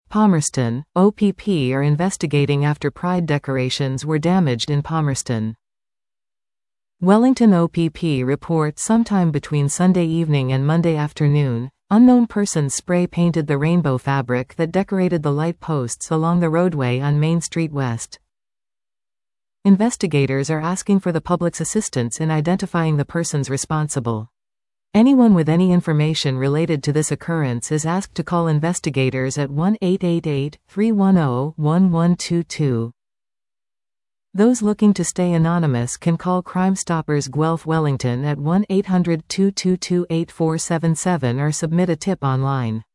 Palmerston, OPP are investigating after pride decorations were damaged in Palmerston. Wellington OPP report sometime between Sunday evening and Monday afternoon, unknown persons spray-painted the rainbow fabric that decorated the light posts along the roadway on Main Street West. Investigators are asking for the public's assistance in identifying the persons responsible. Anyone with any information related to this occurrence is asked to call investigators at 1-888-310-1122. Those looking to stay anonymous can call Crime Stoppers Guelph Wellington at 1-800-222-8477 or submit a tip online.